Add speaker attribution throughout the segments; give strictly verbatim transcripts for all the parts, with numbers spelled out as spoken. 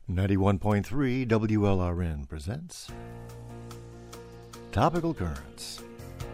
Speaker 1: ninety-one point three W L R N presents Topical Currents.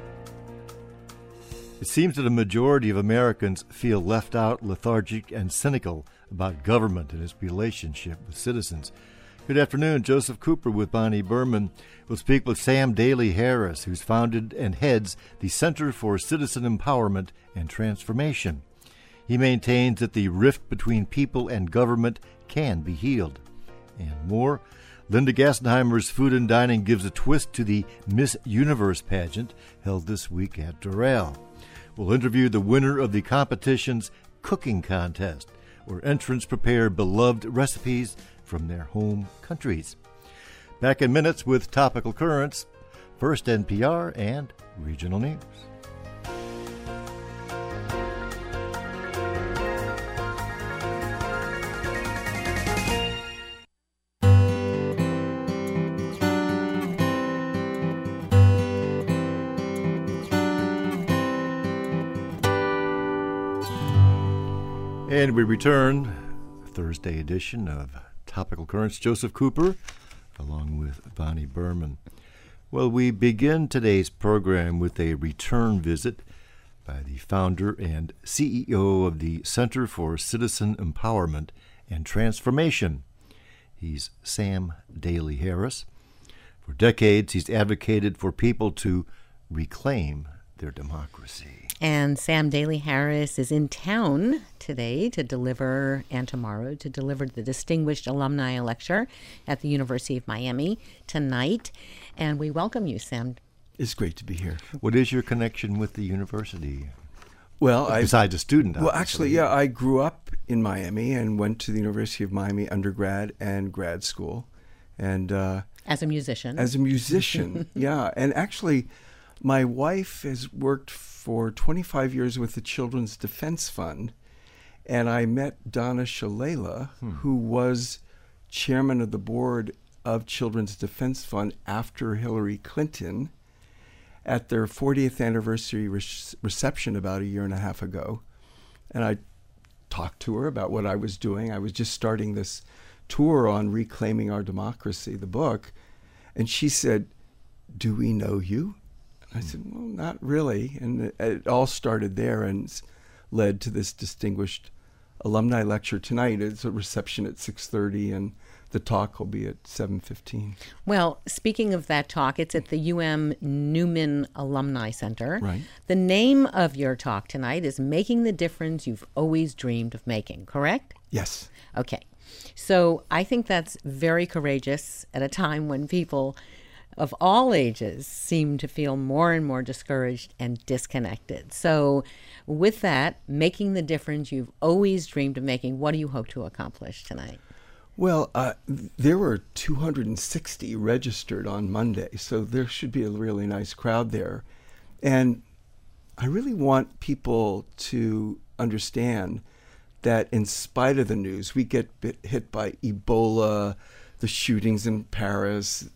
Speaker 1: It seems that a majority of Americans feel left out, lethargic, and cynical about government and its relationship with citizens. Good afternoon. Joseph Cooper with Bonnie Berman will speak with Sam Daly Harris, who's founded and heads the Center for Citizen Empowerment and Transformation. He maintains that the rift between people and government can be healed. And more, Linda Gassenheimer's Food and Dining gives a twist to the Miss Universe pageant held this week at Doral. We'll interview the winner of the competition's cooking contest, where entrants prepare beloved recipes from their home countries. Back in minutes with Topical Currents, first N P R and regional news. And we return, Thursday edition of Topical Currents. Joseph Cooper, along with Bonnie Berman. Well, we begin today's program with a return visit by the founder and C E O of the Center for Citizen Empowerment and Transformation. He's Sam Daly Harris. For decades, he's advocated for people to reclaim their democracy.
Speaker 2: And Sam Daly Harris is in town today to deliver, and tomorrow, to deliver the Distinguished Alumni Lecture at the University of Miami tonight. And we welcome you, Sam.
Speaker 3: It's great to be here.
Speaker 1: What is your connection with the university?
Speaker 3: Well, I,
Speaker 1: besides a student, obviously.
Speaker 3: Well, actually, yeah, I grew up in Miami and went to the University of Miami undergrad and grad school. And uh,
Speaker 2: as a musician.
Speaker 3: As a musician, yeah. And actually, my wife has worked for twenty-five years with the Children's Defense Fund, and I met Donna Shalala, hmm. who was chairman of the board of Children's Defense Fund after Hillary Clinton, at their fortieth anniversary re- reception about a year and a half ago. And I talked to her about what I was doing. I was just starting this tour on Reclaiming Our Democracy, the book, and she said, "Do we know you?" I said, well, not really. And it, it all started there and led to this distinguished alumni lecture tonight. It's a reception at six thirty, and the talk will be at seven fifteen.
Speaker 2: Well, speaking of that talk, it's at the U M Newman Alumni Center.
Speaker 3: Right.
Speaker 2: The name of your talk tonight is Making the Difference You've Always Dreamed of Making, correct?
Speaker 3: Yes.
Speaker 2: Okay. So I think that's very courageous at a time when people of all ages seem to feel more and more discouraged and disconnected. So with that, making the difference you've always dreamed of making, what do you hope to accomplish tonight?
Speaker 3: Well, uh, there were two hundred sixty registered on Monday, so there should be a really nice crowd there. And I really want people to understand that in spite of the news, we get bit hit by Ebola, the shootings in Paris,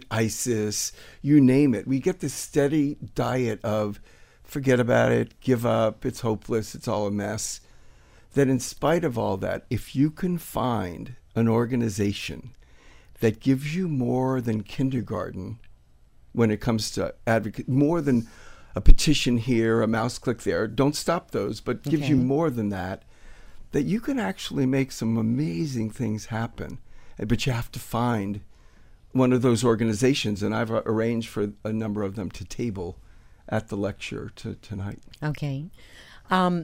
Speaker 3: ISIS, you name it. We get this steady diet of forget about it, give up, it's hopeless, it's all a mess. That in spite of all that, if you can find an organization that gives you more than kindergarten when it comes to advocate, more than a petition here, a mouse click there, don't stop those, but gives
Speaker 2: okay.
Speaker 3: you more than that, that you can actually make some amazing things happen. But you have to find one of those organizations, and I've arranged for a number of them to table at the lecture to, tonight.
Speaker 2: Okay. Um,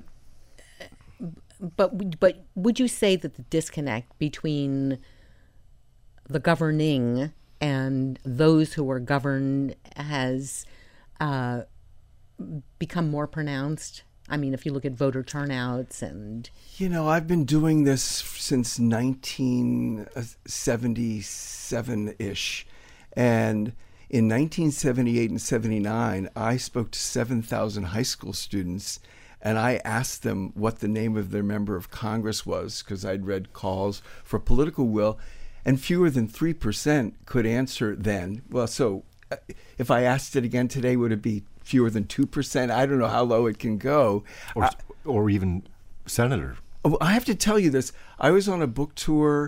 Speaker 2: but but would you say that the disconnect between the governing and those who are governed has uh, become more pronounced? I mean, if you look at voter turnouts and...
Speaker 3: You know, I've been doing this since nineteen seventy-seven-ish. And in nineteen seventy-eight and seventy-nine, I spoke to seven thousand high school students, and I asked them what the name of their member of Congress was, because I'd read calls for political will, and fewer than three percent could answer then. Well, so if I asked it again today, would it be fewer than two percent? I don't know how low it can go.
Speaker 1: Or,
Speaker 3: uh,
Speaker 1: or even senator.
Speaker 3: I have to tell you this. I was on a book tour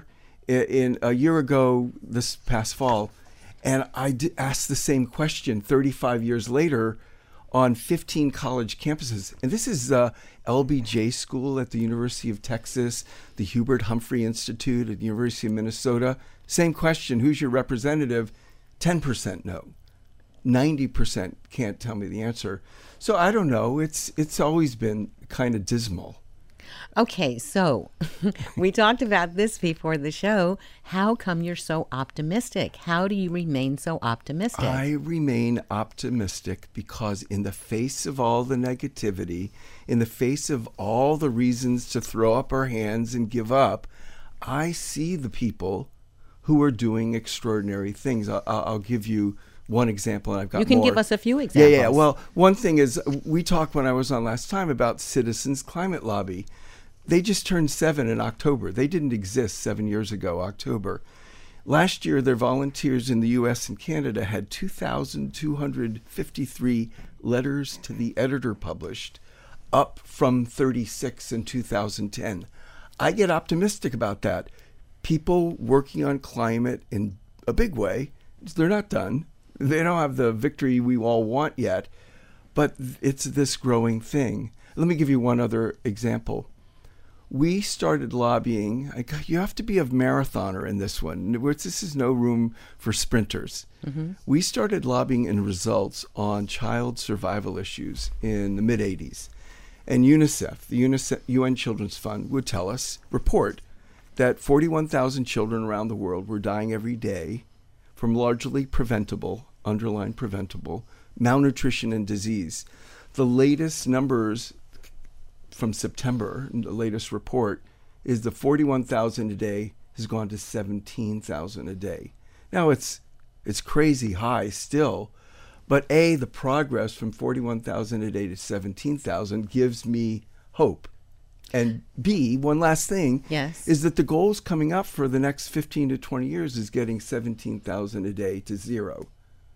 Speaker 3: in, in a year ago this past fall, and I d- asked the same question thirty-five years later on fifteen college campuses. And this is uh, L B J School at the University of Texas, the Hubert Humphrey Institute at the University of Minnesota. Same question, who's your representative? ten percent no. ninety percent can't tell me the answer. So I don't know. It's it's always been kind of dismal.
Speaker 2: Okay, so we talked about this before the show. How come you're so optimistic? How do you remain so optimistic?
Speaker 3: I remain optimistic because in the face of all the negativity, in the face of all the reasons to throw up our hands and give up, I see the people who are doing extraordinary things. I'll, I'll give you one example, and I've got more.
Speaker 2: You can
Speaker 3: more.
Speaker 2: give us a few examples.
Speaker 3: Yeah, yeah. Well, one thing is, we talked when I was on last time about Citizens Climate Lobby. They just turned seven in October. They didn't exist seven years ago, October. Last year, their volunteers in the U S and Canada had two thousand two hundred fifty-three letters to the editor published, up from thirty-six in two thousand ten. I get optimistic about that. People working on climate in a big way, they're not done. They don't have the victory we all want yet, but it's this growing thing. Let me give you one other example. We started lobbying. You have to be a marathoner in this one. This is no room for sprinters. Mm-hmm. We started lobbying in results on child survival issues in the mid-eighties. And UNICEF, the UNICEF, U N Children's Fund, would tell us, report, that forty-one thousand children around the world were dying every day from largely preventable, underline preventable, malnutrition and disease. The latest numbers from September, the latest report, is the forty-one thousand a day has gone to seventeen thousand a day. Now, it's it's crazy high still, but A, the progress from forty-one thousand a day to seventeen thousand gives me hope. And B, one last thing,
Speaker 2: yes,
Speaker 3: is that the goals coming up for the next fifteen to twenty years is getting seventeen thousand a day to zero.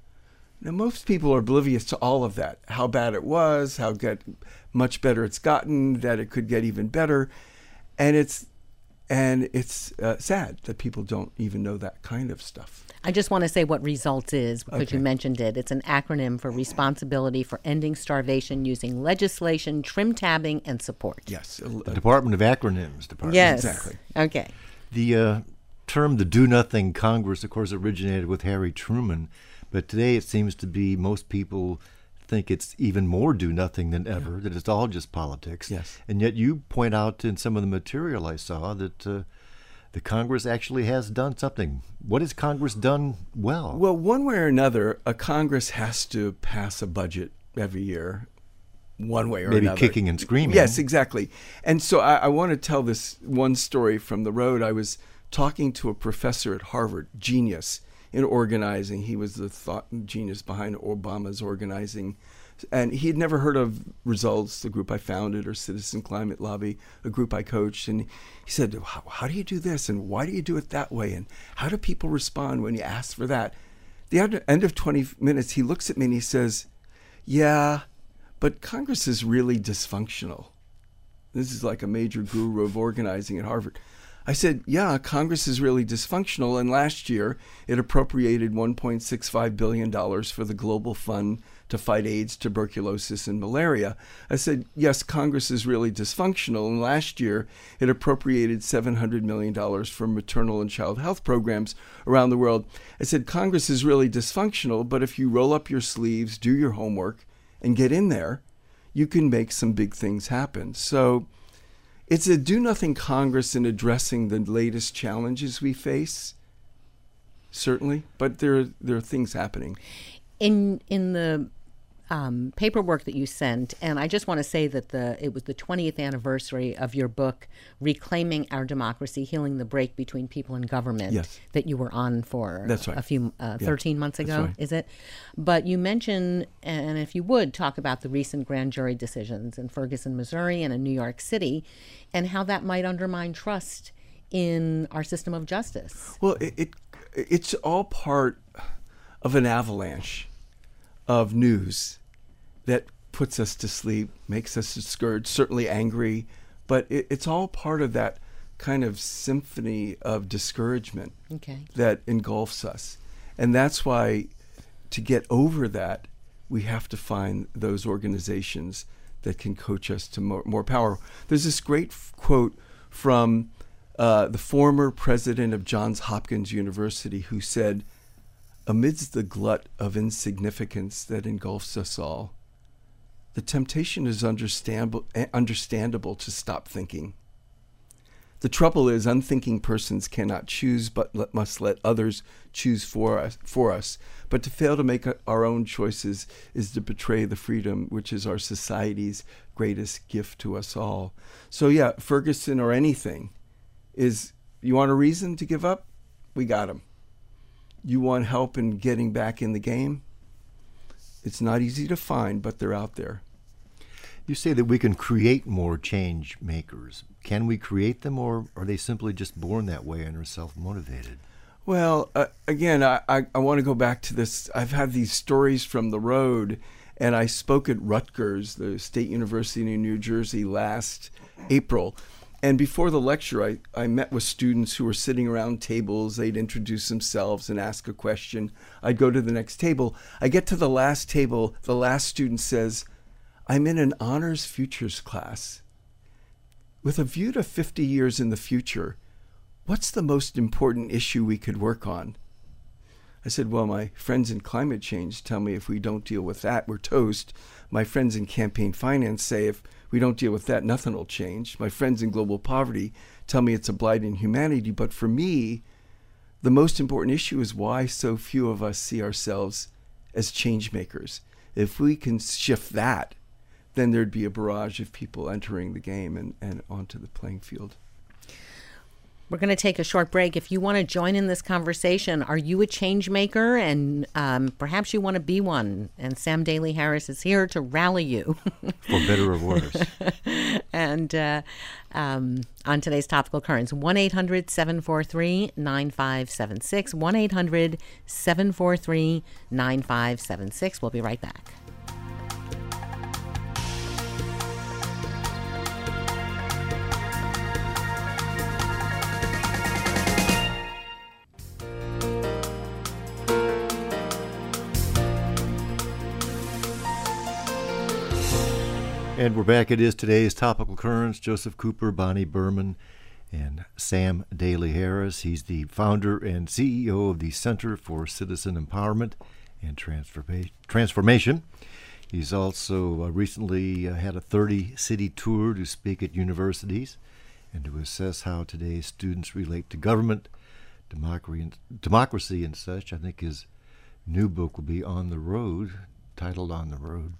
Speaker 3: Now, most people are oblivious to all of that, how bad it was, how get, much better it's gotten, that it could get even better. And it's and it's uh, sad that people don't even know that kind of stuff.
Speaker 2: I just want to say what RESULTS is, because
Speaker 3: Okay.
Speaker 2: you mentioned it. It's an acronym for Responsibility for Ending Starvation Using Legislation, Trim Tabbing, and Support.
Speaker 3: Yes.
Speaker 1: The Department of Acronyms Department.
Speaker 2: Yes.
Speaker 3: Exactly.
Speaker 2: Okay.
Speaker 1: The uh, term the Do-Nothing Congress, of course, originated with Harry Truman, but today it seems to be most people think it's even more do-nothing than ever, yeah. that it's all just politics.
Speaker 3: Yes.
Speaker 1: And yet you point out in some of the material I saw that uh, the Congress actually has done something. What has Congress done well?
Speaker 3: Well, one way or another, a Congress has to pass a budget every year, one way or
Speaker 1: Maybe
Speaker 3: another.
Speaker 1: Kicking and screaming.
Speaker 3: Yes, exactly. And so I, I want to tell this one story from the road. I was talking to a professor at Harvard, genius in organizing. He was the thought genius behind Obama's organizing. And he had never heard of RESULTS, the group I founded, or Citizen Climate Lobby, a group I coached. And he said, how, how do you do this? And why do you do it that way? And how do people respond when you ask for that? The end of twenty minutes, he looks at me and he says, yeah, but Congress is really dysfunctional. This is like a major guru of organizing at Harvard. I said, yeah, Congress is really dysfunctional, and last year it appropriated one point six five billion dollars for the Global Fund to fight AIDS, tuberculosis, and malaria. I said, yes, Congress is really dysfunctional, and last year it appropriated seven hundred million dollars for maternal and child health programs around the world. I said, Congress is really dysfunctional, but if you roll up your sleeves, do your homework, and get in there, you can make some big things happen. So it's a do-nothing Congress in addressing the latest challenges we face, certainly, but there, there are things happening.
Speaker 2: In in the um, paperwork that you sent, and I just want to say that the it was the twentieth anniversary of your book, Reclaiming Our Democracy, Healing the Break Between People and Government,
Speaker 3: yes.
Speaker 2: that you were on for
Speaker 3: That's right.
Speaker 2: a few, uh,
Speaker 3: yeah.
Speaker 2: thirteen months ago,
Speaker 3: right.
Speaker 2: is it? But you mentioned, and if you would, talk about the recent grand jury decisions in Ferguson, Missouri, and in New York City, and how that might undermine trust in our system of justice.
Speaker 3: Well, it, it it's all part of an avalanche of news that puts us to sleep, makes us discouraged, certainly angry, but it, it's all part of that kind of symphony of discouragement
Speaker 2: Okay.
Speaker 3: that engulfs us. And that's why, to get over that, we have to find those organizations that can coach us to more, more power. There's this great f- quote from uh, the former president of Johns Hopkins University who said, "Amidst the glut of insignificance that engulfs us all, the temptation is understandable, understandable to stop thinking. The trouble is, unthinking persons cannot choose, but let, must let others choose for us, for us. But to fail to make our own choices is to betray the freedom which is our society's greatest gift to us all." So yeah, Ferguson or anything is, you want a reason to give up? We got them. You want help in getting back in the game? It's not easy to find, but they're out there.
Speaker 1: You say that we can create more change makers. Can we create them, or are they simply just born that way and are self-motivated?
Speaker 3: Well, uh, again, I, I, I want to go back to this. I've had these stories from the road, and I spoke at Rutgers, the State University in New Jersey, last April. And before the lecture, I, I met with students who were sitting around tables. They'd introduce themselves and ask a question. I'd go to the next table. I get to the last table. The last student says, "I'm in an honors futures class. With a view to fifty years in the future, what's the most important issue we could work on?" I said, "Well, my friends in climate change tell me if we don't deal with that, we're toast. My friends in campaign finance say if we don't deal with that, nothing will change. My friends in global poverty tell me it's a blight in humanity. But for me, the most important issue is why so few of us see ourselves as change makers. If we can shift that, then there'd be a barrage of people entering the game and, and onto the playing field."
Speaker 2: We're going to take a short break. If you want to join in this conversation, are you a change maker? And um, perhaps you want to be one. And Sam Daly Harris is here to rally you.
Speaker 1: For better or worse.
Speaker 2: And uh, um, on today's Topical Currents, one eight hundred seven four three nine five seven six, one eight hundred seven four three nine five seven six. We'll be right back.
Speaker 1: And we're back. It is today's Topical Currents. Joseph Cooper, Bonnie Berman, and Sam Daly Harris. He's the founder and C E O of the Center for Citizen Empowerment and Transforma- Transformation. He's also uh, recently uh, had a thirty-city tour to speak at universities and to assess how today's students relate to government, democracy, and, democracy and such. I think his new book will be On the Road, titled On the Road.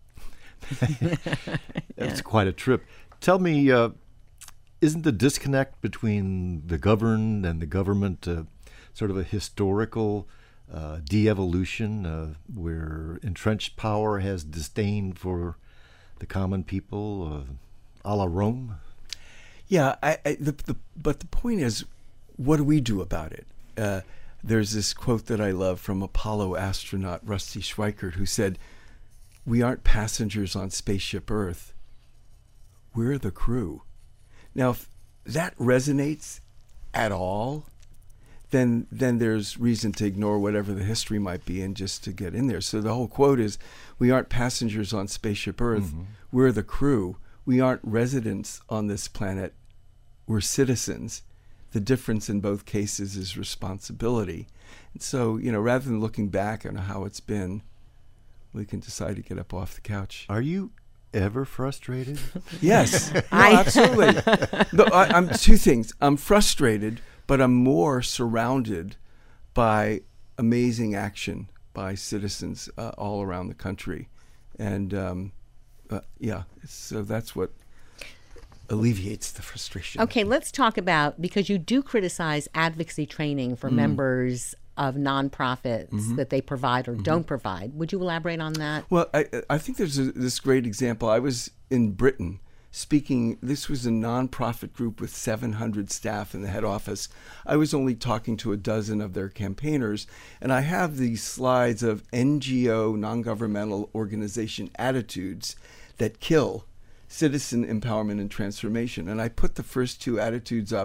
Speaker 1: That's yeah. quite a trip. Tell me, uh, isn't the disconnect between the governed and the government uh, sort of a historical uh, de-evolution uh, where entrenched power has disdain for the common people, uh, a la Rome?
Speaker 3: Yeah, I, I, the, the, but the point is, what do we do about it? Uh, there's this quote that I love from Apollo astronaut Rusty Schweickart, who said, "We aren't passengers on Spaceship Earth. We're the crew." Now, if that resonates at all, then then there's reason to ignore whatever the history might be and just to get in there. So the whole quote is, "We aren't passengers on Spaceship Earth. Mm-hmm. We're the crew. We aren't residents on this planet. We're citizens. The difference in both cases is responsibility." And so, you know, rather than looking back on how it's been, we can decide to get up off the couch.
Speaker 1: Are you ever frustrated?
Speaker 3: Yes, no, absolutely. No, I, I'm two things. I'm frustrated, but I'm more surrounded by amazing action by citizens uh, all around the country, and um, uh, yeah, so that's what alleviates the frustration.
Speaker 2: Okay, let's talk about, because you do criticize advocacy training for mm. members of nonprofits mm-hmm. that they provide or mm-hmm. don't provide. Would you elaborate on that?
Speaker 3: Well, I, I think there's a, this great example. I was in Britain speaking. This was a nonprofit group with seven hundred staff in the head office. I was only talking to a dozen of their campaigners, and I have these slides of N G O, non-governmental organization attitudes that kill citizen empowerment and transformation. And I put the first two attitudes up,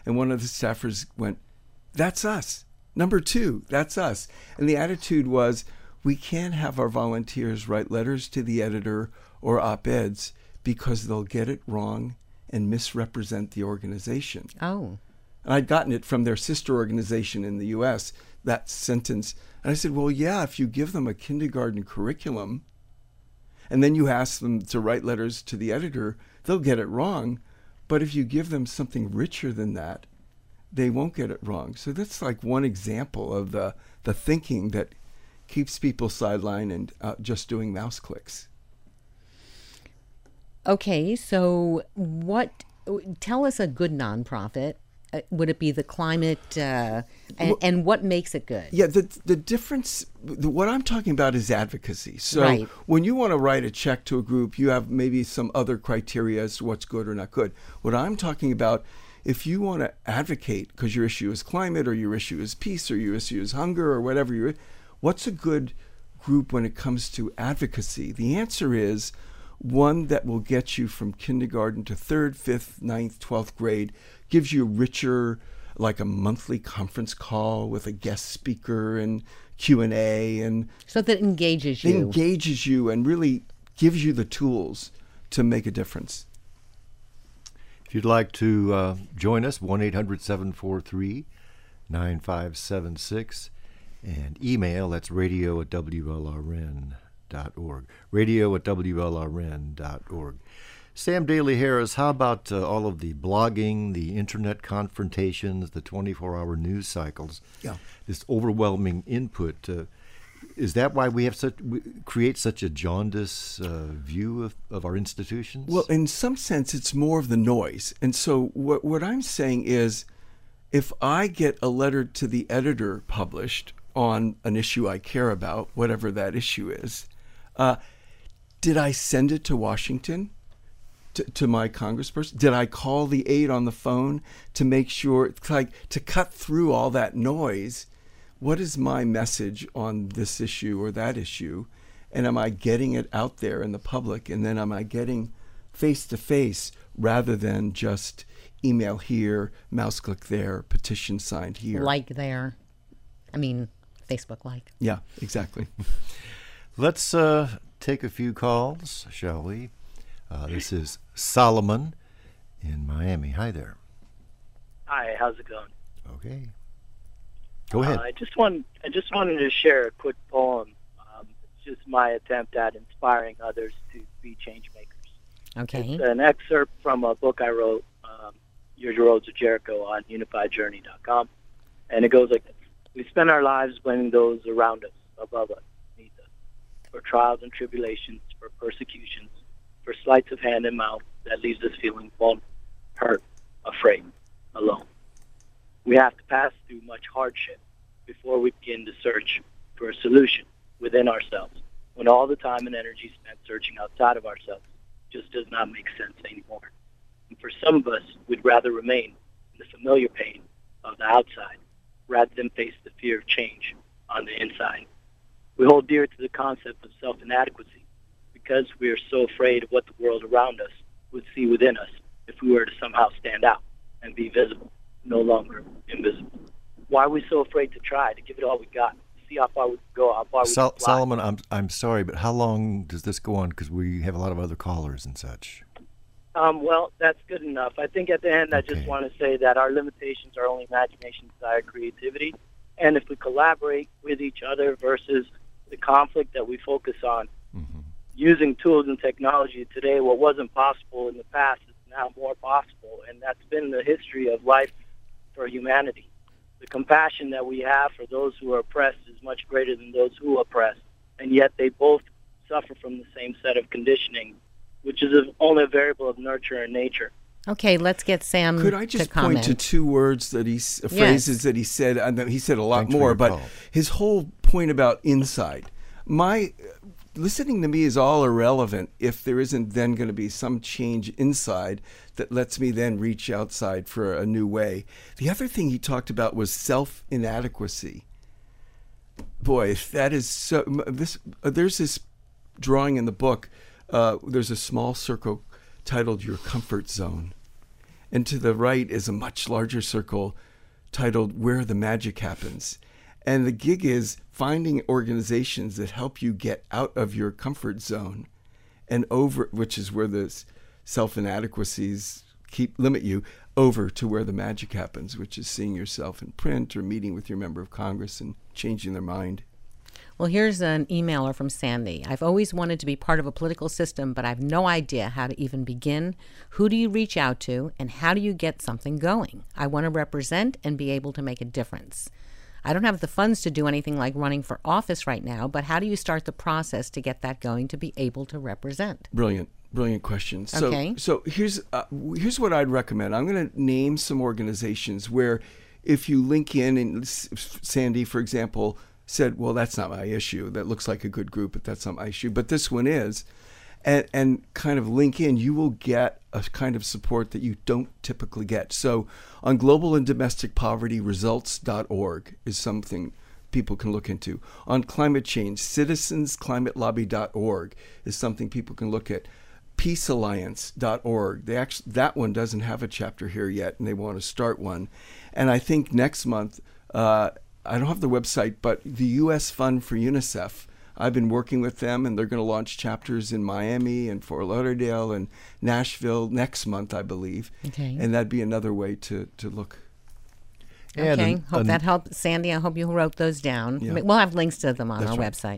Speaker 3: And one of the staffers went, "That's us. Number two, that's us." And the attitude was, we can't have our volunteers write letters to the editor or op-eds because they'll get it wrong and misrepresent the organization.
Speaker 2: Oh.
Speaker 3: And I'd gotten it from their sister organization in the U S, that sentence. And I said, well, yeah, if you give them a kindergarten curriculum and then you ask them to write letters to the editor, they'll get it wrong. But if you give them something richer than that, they won't get it wrong. So that's like one example of the, the thinking that keeps people sidelined and uh, just doing mouse clicks.
Speaker 2: Okay, so what? Tell us a good nonprofit. Uh, would it be the climate? Uh, and,
Speaker 3: well,
Speaker 2: and what makes it good?
Speaker 3: Yeah, the the difference. The, what I'm talking about is advocacy. So
Speaker 2: right.
Speaker 3: when you want to write a check to a group, you have maybe some other criteria as to what's good or not good. What I'm talking about, if you want to advocate because your issue is climate or your issue is peace or your issue is hunger or whatever you. What's a good group when it comes to advocacy? The answer is one that will get you from kindergarten to third, fifth, ninth, twelfth grade, gives you richer, like a monthly conference call with a guest speaker and Q and A. And
Speaker 2: so that engages you.
Speaker 3: Engages you and really gives you the tools to make a difference.
Speaker 1: If you'd like to uh, join us, one eight hundred seven four three nine five seven six. And email, that's radio at W L R N dot org. Radio at W L R N dot org. Sam Daly Harris, how about uh, all of the blogging, the internet confrontations, the twenty-four hour news cycles?
Speaker 3: Yeah.
Speaker 1: This overwhelming input. Uh, is that why we have such we create such a jaundice uh, view of, of our institutions?
Speaker 3: Well, in some sense, it's more of the noise. And so what what I'm saying is, if I get a letter to the editor published on an issue I care about, whatever that issue is, uh, did I send it to Washington, to, to my congressperson? Did I call the aide on the phone to make sure, like, to cut through all that noise? What is my message on this issue or that issue? And am I getting it out there in the public? And then am I getting face-to-face rather than just email here, mouse click there, petition signed here?
Speaker 2: Like there. I mean... Facebook like.
Speaker 3: Yeah, exactly.
Speaker 1: Let's uh, take a few calls, shall we? Uh, this is Solomon in Miami. Hi there.
Speaker 4: Hi, how's it going?
Speaker 1: Okay. Go ahead.
Speaker 4: Uh, I just want I just wanted to share a quick poem. Um, it's just my attempt at inspiring others to be change makers.
Speaker 2: Okay.
Speaker 4: It's an excerpt from a book I wrote, um, Your Roads of Jericho, on unified journey dot com, and it goes like this. We spend our lives blaming those around us, above us, beneath us, for trials and tribulations, for persecutions, for sleights of hand and mouth that leaves us feeling vulnerable, hurt, afraid, alone. We have to pass through much hardship before we begin to search for a solution within ourselves, when all the time and energy spent searching outside of ourselves just does not make sense anymore. And for some of us, we'd rather remain in the familiar pain of the outside rather than face the fear of change on the inside. We hold dear to the concept of self-inadequacy because we are so afraid of what the world around us would see within us if we were to somehow stand out and be visible, no longer invisible. Why are we so afraid to try, to give it all we got, see how far we can go, how far we
Speaker 1: Sol-
Speaker 4: can fly?
Speaker 1: Solomon, I'm I'm sorry, but how long does this go on? Because we have a lot of other callers and such.
Speaker 4: Um, well, that's good enough. I think at the end, I just
Speaker 1: Okay.
Speaker 4: want to say that our limitations are only imagination, desire, creativity. And if we collaborate with each other versus the conflict that we focus on,
Speaker 1: Mm-hmm.
Speaker 4: using tools and technology today, what wasn't possible in the past is now more possible. And that's been the history of life for humanity. The compassion that we have for those who are oppressed is much greater than those who oppress. And yet they both suffer from the same set of conditioning, which is a, only a variable of nurture and nature.
Speaker 2: Okay, let's get Sam
Speaker 3: Could I just
Speaker 2: to comment.
Speaker 3: point to two words that he s- phrases that he said? And he said a lot
Speaker 1: Thanks for
Speaker 3: more,
Speaker 1: your
Speaker 3: but
Speaker 1: call.
Speaker 3: his whole point about inside. My listening to me is all irrelevant if there isn't then going to be some change inside that lets me then reach outside for a new way. The other thing he talked about was self-inadequacy. Boy, that is so. This uh, there's this drawing in the book. Uh, there's a small circle titled "Your Comfort Zone," And to the right is a much larger circle titled Where the Magic Happens. And the gig is finding organizations that help you get out of your comfort zone and over, which is where the self-inadequacies keep limit you, over to where the magic happens, which is seeing yourself in print or meeting with your member of Congress and changing their mind.
Speaker 2: Well, here's an emailer from Sandy. I've always wanted to be part of a political system, but I have no idea how to even begin. Who do you reach out to, and how do you get something going? I want to represent and be able to make a difference. I don't have the funds to do anything like running for office right now, but how do you start the process to get that going to be able to represent?
Speaker 3: Brilliant. Brilliant question. So,
Speaker 2: okay.
Speaker 3: so here's uh, here's what I'd recommend. I'm going to name some organizations where if you link in, and Sandy, for example, said, well, that's not my issue. That looks like a good group, but that's not my issue. But this one is. And, and kind of link in, you will get a kind of support that you don't typically get. So on global and domestic poverty results dot org is something people can look into. On climate change, citizens climate lobby dot org is something people can look at. peace alliance dot org. They actually, that one doesn't have a chapter here yet, and they want to start one. And I think next month, uh, I don't have the website, but the U S Fund for UNICEF, I've been working with them, and they're going to launch chapters in Miami and Fort Lauderdale and Nashville next month, I believe.
Speaker 2: Okay.
Speaker 3: And that'd be another way to, to look.
Speaker 1: And
Speaker 2: okay.
Speaker 1: an-
Speaker 2: Hope
Speaker 1: an-
Speaker 2: that helped. Sandy, I hope you wrote those down.
Speaker 3: Yeah.
Speaker 2: We'll have links to them on
Speaker 3: That's
Speaker 2: our
Speaker 3: right.
Speaker 2: website.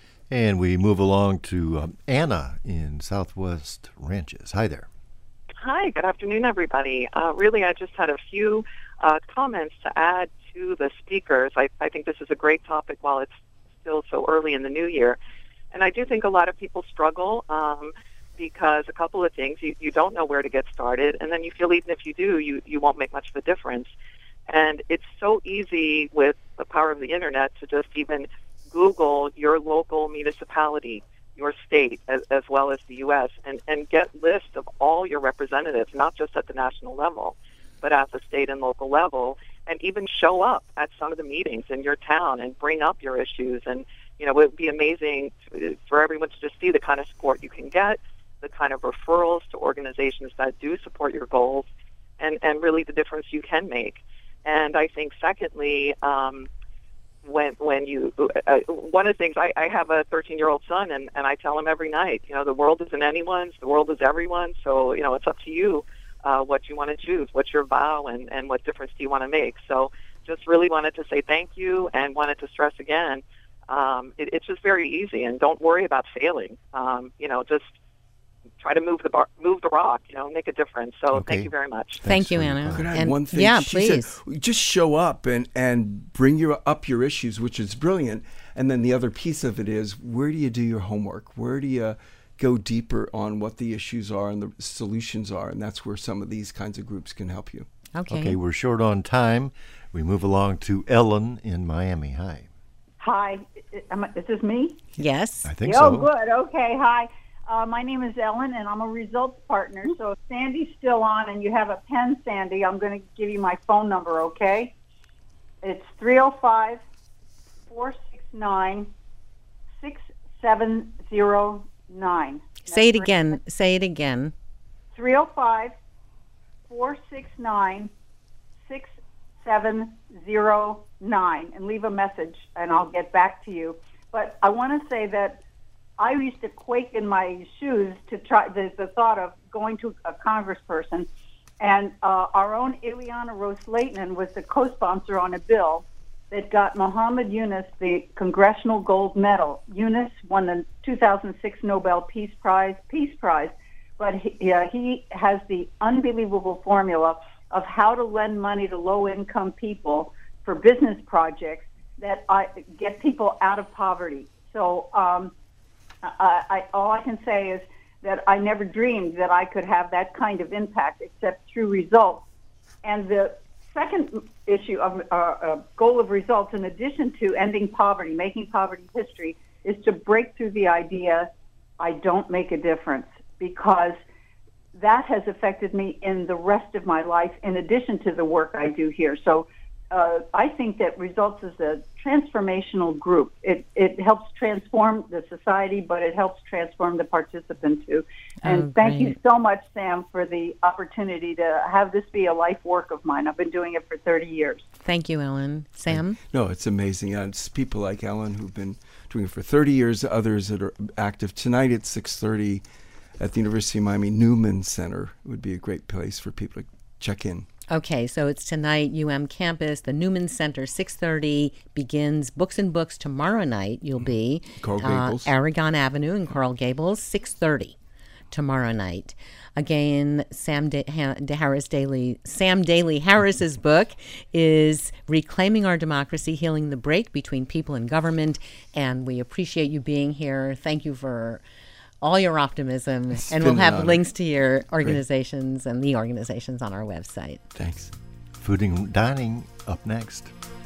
Speaker 1: And we move along to um, Anna in Southwest Ranches. Hi there.
Speaker 5: Hi, good afternoon, everybody. Uh, really, I just had a few uh, comments to add to the speakers. I, I think this is a great topic while it's still so early in the new year. And I do think a lot of people struggle um, because a couple of things, you, you don't know where to get started, and then you feel even if you do, you, you won't make much of a difference. And it's so easy with the power of the Internet to just even Google your local municipality, your state, as, as well as the U S, and, and get lists of all your representatives, not just at the national level, but at the state and local level, and even show up at some of the meetings in your town and bring up your issues. And, you know, it would be amazing for everyone to just see the kind of support you can get, the kind of referrals to organizations that do support your goals, and, and really the difference you can make. And I think, secondly, um, when when you uh, one of the things I, I have a thirteen-year-old son, and, and I tell him every night, you know, the world isn't anyone's, the world is everyone's. So you know, it's up to you uh, what you want to choose, what's your vow, and, and what difference do you want to make. So just really wanted to say thank you, and wanted to stress again, um, it, it's just very easy, and don't worry about failing. Um, you know, just try to move the bar, move the rock, you know, make a difference. So
Speaker 1: Okay.
Speaker 5: thank you very much.
Speaker 2: Thank you,
Speaker 1: for your
Speaker 2: Anna.
Speaker 1: comment.
Speaker 3: Could I add
Speaker 2: And-
Speaker 3: one thing?
Speaker 2: yeah,
Speaker 3: She said,
Speaker 2: please.
Speaker 3: just show up and, and bring your, up your issues, which is brilliant. And then the other piece of it is, where do you do your homework? Where do you go deeper on what the issues are and the solutions are? And that's where some of these kinds of groups can help you.
Speaker 2: Okay.
Speaker 1: Okay, we're short on time. We move along to Ellen in Miami. Hi.
Speaker 6: Hi, am I- is this me?
Speaker 2: Yes.
Speaker 1: I think
Speaker 6: oh,
Speaker 1: so.
Speaker 6: good. Okay, hi. Uh, my name is Ellen, and I'm a results partner. So if Sandy's still on and you have a pen, Sandy, I'm going to give you my phone number, okay? It's three oh five, four six nine, six seven oh nine.
Speaker 2: Say it again. Say it again.
Speaker 6: three oh five, four six nine, six seven oh nine, and leave a message, and I'll get back to you. But I want to say that I used to quake in my shoes to try the, the thought of going to a congressperson, and uh, our own Ileana Ros-Lehtinen was the co-sponsor on a bill that got Muhammad Yunus the Congressional Gold Medal. Yunus won the two thousand six Nobel Peace Prize, Peace Prize, but he, uh, he has the unbelievable formula of how to lend money to low-income people for business projects that I, get people out of poverty. So. Um, I, I, all I can say is that I never dreamed that I could have that kind of impact except through results. And the second issue of uh, uh, goal of results, in addition to ending poverty, making poverty history, is to break through the idea I don't make a difference, because that has affected me in the rest of my life in addition to the work I do here. So uh, I think that Results is a transformational group. It it helps transform the society, but it helps transform the participant too. And
Speaker 2: Oh,
Speaker 6: thank
Speaker 2: great.
Speaker 6: you so much, Sam, for the opportunity to have this be a life work of mine. I've been doing it for thirty years.
Speaker 2: Thank you, Ellen. Sam?
Speaker 3: No, it's amazing. Uh, It's people like Ellen who've been doing it for thirty years, others that are active. Tonight at six thirty at the University of Miami Newman Center. It would be a great place for people to check in.
Speaker 2: Okay, so it's tonight, U M campus, the Newman Center, six thirty, begins Books and Books tomorrow night. You'll be
Speaker 3: Coral
Speaker 2: uh,
Speaker 3: Gables.
Speaker 2: Aragon Avenue in Coral Gables, six thirty tomorrow night. Again, Sam da- ha- da- Harris Daly, Sam Daly Harris's book is Reclaiming Our Democracy, Healing the Break Between People and Government, and we appreciate you being here. Thank you for all your optimism,
Speaker 3: It's
Speaker 2: and we'll
Speaker 3: been an
Speaker 2: have
Speaker 3: honor.
Speaker 2: links to your organizations and the organizations on our website.
Speaker 3: Thanks.
Speaker 1: Food and dining up next.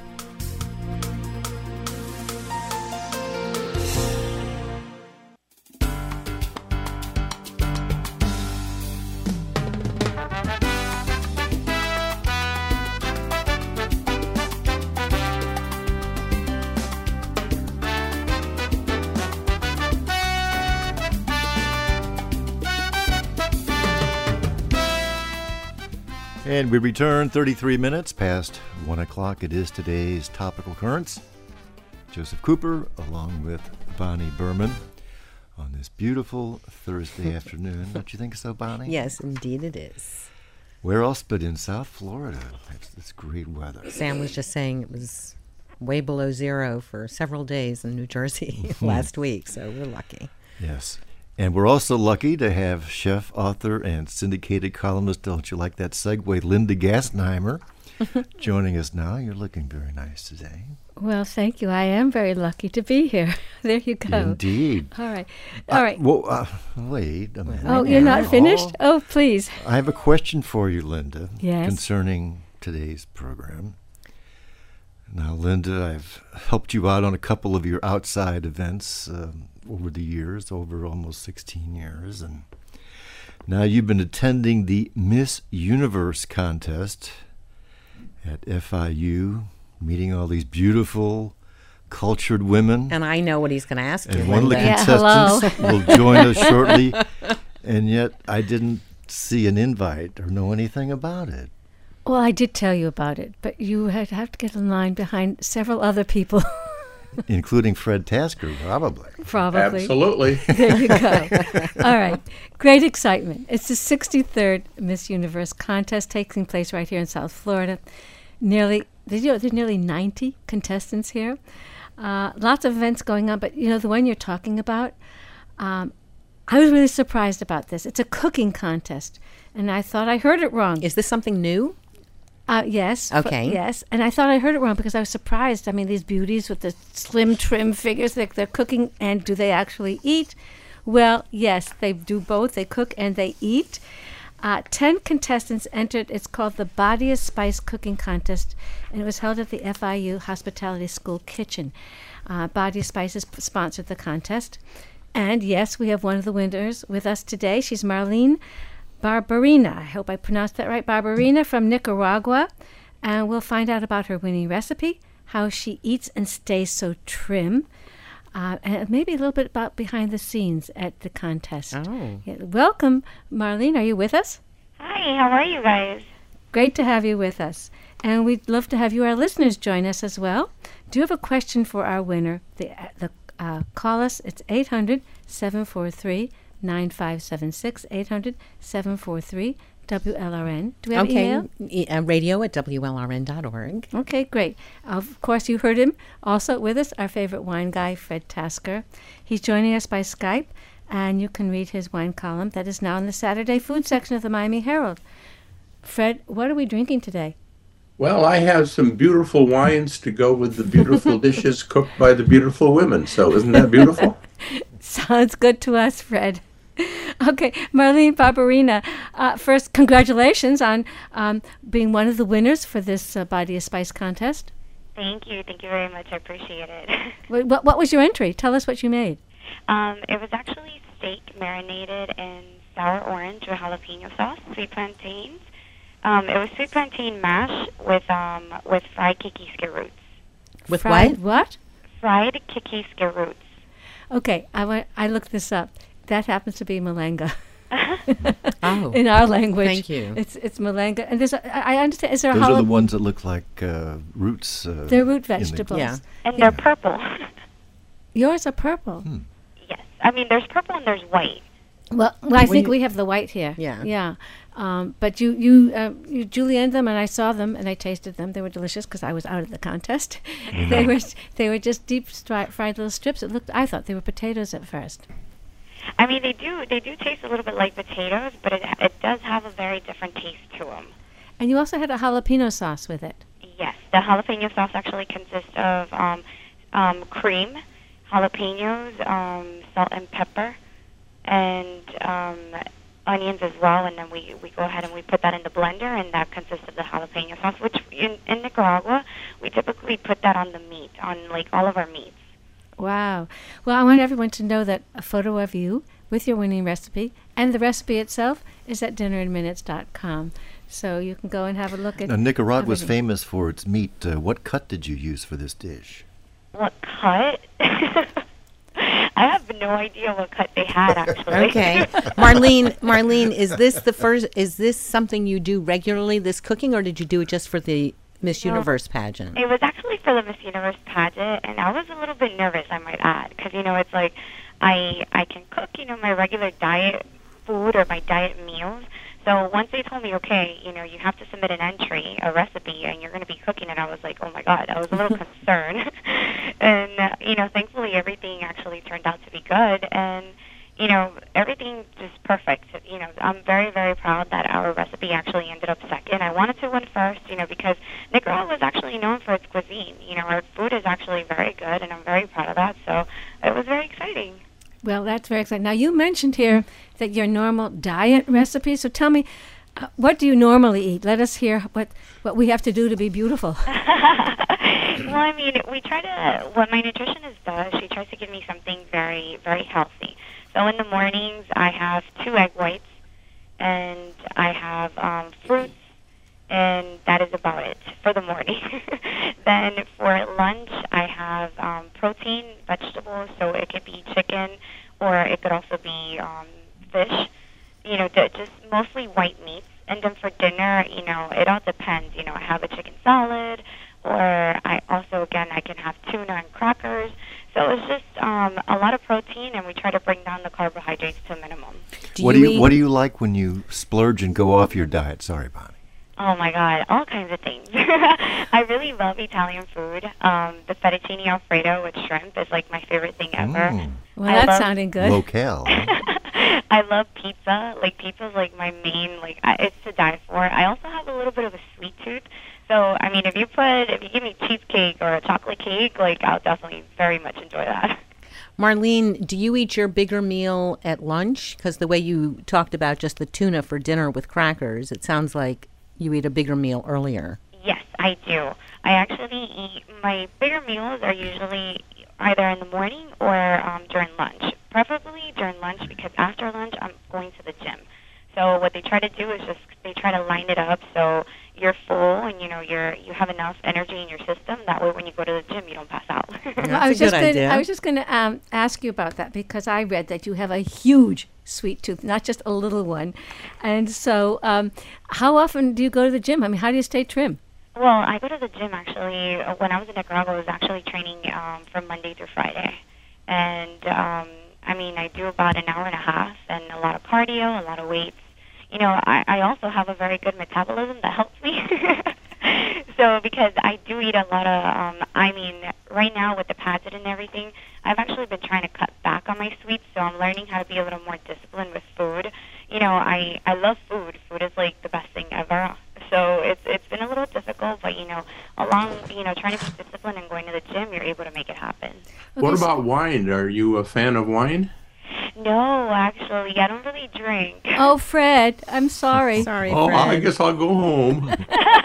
Speaker 1: And we return thirty-three minutes past one o'clock. It is today's Topical Currents. Joseph Cooper along with Bonnie Berman on this beautiful Thursday afternoon. Don't you think so, Bonnie?
Speaker 2: Yes, indeed it is.
Speaker 1: Where else but in South Florida? It's, it's great weather.
Speaker 2: Sam was just saying it was way below zero for several days in New Jersey last week, so we're lucky.
Speaker 1: Yes. And we're also lucky to have chef, author, and syndicated columnist, don't you like that segue, Linda Gastheimer, joining us now. You're looking very nice today.
Speaker 7: Well, thank you. I am very lucky to be here. There you go.
Speaker 1: Indeed.
Speaker 7: All right. All right.
Speaker 1: Uh, well, uh, wait a minute.
Speaker 7: oh, you're not finished? Oh, please.
Speaker 1: I have a question for you, Linda,
Speaker 7: Yes.
Speaker 1: concerning today's program. Now, Linda, I've helped you out on a couple of your outside events um, over the years, over almost sixteen years, and now you've been attending the Miss Universe contest at F I U, meeting all these beautiful, cultured women.
Speaker 2: And I know what he's going to ask you,
Speaker 1: And one of the
Speaker 2: Linda.
Speaker 7: Yeah, hello.
Speaker 1: contestants will join us shortly, and yet I didn't see an invite or know anything about it.
Speaker 7: Well, I did tell you about it, but you had have to get in line behind several other people,
Speaker 1: Including Fred Tasker, probably.
Speaker 7: probably.
Speaker 8: Absolutely.
Speaker 7: There you go. All right. Great excitement. It's the sixty-third Miss Universe contest taking place right here in South Florida. Nearly, there's, you know, there's nearly ninety contestants here. Uh, lots of events going on, but you know the one you're talking about. Um, I was really surprised about this. It's a cooking contest, and I thought I heard it wrong.
Speaker 2: Is this something new?
Speaker 7: Uh, yes. f-
Speaker 2: Okay.
Speaker 7: yes. And I thought I heard it wrong because I was surprised. I mean, these beauties with the slim, trim figures, they're, they're cooking, and do they actually eat? Well, yes, they do both. They cook and they eat. Uh, ten contestants entered. It's called the Body of Spice Cooking Contest, and it was held at the F I U Hospitality School kitchen. Uh, Body of Spice has p- sponsored the contest. And yes, we have one of the winners with us today. She's Marlene Barbarina. I hope I pronounced that right. Barbarina from Nicaragua. And we'll find out about her winning recipe, how she eats and stays so trim, uh, and maybe a little bit about behind the scenes at the contest.
Speaker 2: Oh.
Speaker 7: Yeah, welcome, Marlene. Are you with us?
Speaker 9: Hi, how are you guys?
Speaker 7: Great to have you with us. And we'd love to have you, our listeners, join us as well. Do you have a question for our winner? The, the uh, call us. It's eight hundred, seven four three, nine five seven six, eight hundred, seven four three, W L R N. Do we have
Speaker 2: Okay.
Speaker 7: email?
Speaker 2: E- uh, radio at W L R N dot org.
Speaker 7: Okay, great. Of course, you heard him also with us, our favorite wine guy, Fred Tasker. He's joining us by Skype, and you can read his wine column that is now in the Saturday food section of the Miami Herald. Fred, what are we drinking today?
Speaker 8: Well, I have some beautiful wines to go with the beautiful dishes cooked by the beautiful women. So isn't that beautiful?
Speaker 7: Sounds good to us, Fred. Okay, Marlene Barbarina, uh, first, congratulations on um, being one of the winners for this uh, Body of Spice contest.
Speaker 9: Thank you. Thank you very much. I appreciate it.
Speaker 7: What, what, what was your entry? Tell us what you made.
Speaker 9: um, it was actually steak marinated in sour orange with jalapeno sauce, sweet plantains, Um, it was sweet plantain mash with um with fried kikisca roots.
Speaker 2: With
Speaker 7: Fried
Speaker 2: what?
Speaker 7: what?
Speaker 9: Fried kikisca roots.
Speaker 7: Okay, I went, I looked this up. That happens to be malanga.
Speaker 2: Oh.
Speaker 7: In our language.
Speaker 2: Thank you.
Speaker 7: It's it's malanga. And there's a, I I understand, is there a
Speaker 1: Those are the
Speaker 7: jalap-
Speaker 1: ones that look like uh, roots. Uh,
Speaker 7: They're root
Speaker 1: in the-
Speaker 7: vegetables.
Speaker 2: Yeah.
Speaker 9: And they're purple.
Speaker 7: Yours are purple.
Speaker 9: Yes. I mean, there's purple and there's white.
Speaker 7: Well, well I
Speaker 2: When
Speaker 7: think
Speaker 2: you-
Speaker 7: we have the white here.
Speaker 2: Yeah.
Speaker 7: Yeah. Um, but you you uh, you julienned them, and I saw them, and I tasted them. They were delicious because I was out of the contest. they were they were just deep stri- fried little strips. It looked. I thought they were potatoes at first.
Speaker 9: I mean, they do they do taste a little bit like potatoes, but it it does have a very different taste to them.
Speaker 7: And you also had a jalapeno sauce with it.
Speaker 9: Yes, the jalapeno sauce actually consists of um, um, cream, jalapenos, um, salt and pepper, and um, onions as well. And then we, we go ahead and we put that in the blender, and that consists of the jalapeno sauce, which in, in Nicaragua, we typically put that on the meat, on like all of our meats.
Speaker 7: Wow. Well, I want everyone to know that a photo of you with your winning recipe and the recipe itself is at dinner in minutes dot com. So you can go and have a look at
Speaker 1: Now, Nicaragua was
Speaker 7: everything.
Speaker 1: famous for its meat. Uh, what cut did you use for this dish?
Speaker 9: What cut? I have no idea what cut they had, actually.
Speaker 2: Okay. Marlene, Marlene, is this the first, is this something you do regularly, this cooking, or did you do it just for the Miss
Speaker 9: No.
Speaker 2: Universe pageant?
Speaker 9: It was actually for the Miss Universe pageant, and I was a little bit nervous, I might add, because, you know, it's like I I can cook, you know, my regular diet food or my diet meals. So once they told me, okay, you know, you have to submit an entry, a recipe, and you're going to be cooking it, I was like, oh, my God, I was a little concerned. and, uh, you know, thankfully everything actually turned out to be good, and, you know, everything just perfect. You know, I'm very, very proud that our recipe actually ended up second. I wanted to win first, you know, because Nicaragua is actually known for its cuisine. You know, our food is actually very good, and I'm very proud of that, so it was very exciting.
Speaker 7: Well, that's very exciting. Now, you mentioned here that your normal diet recipe. So tell me, uh, what do you normally eat? Let us hear what, what we have to do to be beautiful.
Speaker 9: Well, I mean, we try to, what my nutritionist does, she tries to give me something very, very healthy. So in the mornings, I have two egg whites, and I have um, fruits, and that is about it for the morning. Then for lunch, I have um, protein, vegetables, so it could be chicken, or it could also be um, fish, you know, d- just mostly white meats. And then for dinner, you know, it all depends. You know, I have a chicken salad, or I also, again, I can have tuna and crackers. So it's just um, a lot of protein, and we try to bring down the carbohydrates to a minimum.
Speaker 2: Do
Speaker 1: what
Speaker 2: you
Speaker 1: do you
Speaker 2: eat-
Speaker 1: What do you like when you splurge and go off your diet? Sorry, Bonnie.
Speaker 9: Oh my God, all kinds of things. I really love Italian food. Um, the fettuccine alfredo with shrimp is like my favorite thing ever.
Speaker 1: Mm.
Speaker 7: Well,
Speaker 9: I
Speaker 7: that's
Speaker 9: love-
Speaker 7: sounding good.
Speaker 1: Locale. huh?
Speaker 9: I love pizza. Like pizza's like my main, like I, it's to die for. I also have a little bit of a sweet tooth. So I mean, if you put, if you give me cheesecake or a chocolate cake, like I'll definitely very much enjoy that.
Speaker 2: Marlene, do you eat your bigger meal at lunch? Because the way you talked about just the tuna for dinner with crackers, it sounds like you eat a bigger meal earlier.
Speaker 9: Yes, I do. I actually eat, my bigger meals are usually either in the morning or um, during lunch, preferably during lunch because after lunch I'm going to the gym. So what they try to do is just they try to line it up so you're full and you know you're you have enough energy in your system. That way, when you go to the gym, you don't pass out.
Speaker 2: That's
Speaker 7: I was
Speaker 2: a good
Speaker 7: just gonna,
Speaker 2: idea.
Speaker 7: I was just going to um, ask you about that because I read that you have a huge sweet tooth, not just a little one. And so, um, how often do you go to the gym? I mean, how do you stay trim?
Speaker 9: Well, I go to the gym actually. uh, When I was in Nicaragua, I was actually training um, from Monday through Friday, and um, I mean, I do about an hour and a half and a lot of cardio, a lot of weights. You know, I, I also have a very good metabolism that helps me. So because I do eat a lot of, um, I mean, right now with the pageant and everything, I've actually been trying to cut back on my sweets, so I'm learning how to be a little more disciplined with food. You know, I, I love food. Food is like the best thing ever. So it's it's been a little difficult, but, you know, along, you know, trying to be disciplined and going to the gym, you're able to make it happen.
Speaker 8: What
Speaker 7: Okay, so-
Speaker 8: about wine? Are you a fan of wine?
Speaker 9: No, actually, I don't really drink.
Speaker 7: Oh, Fred, I'm sorry.
Speaker 2: Sorry,
Speaker 8: Oh,
Speaker 2: Fred.
Speaker 8: I guess I'll go home.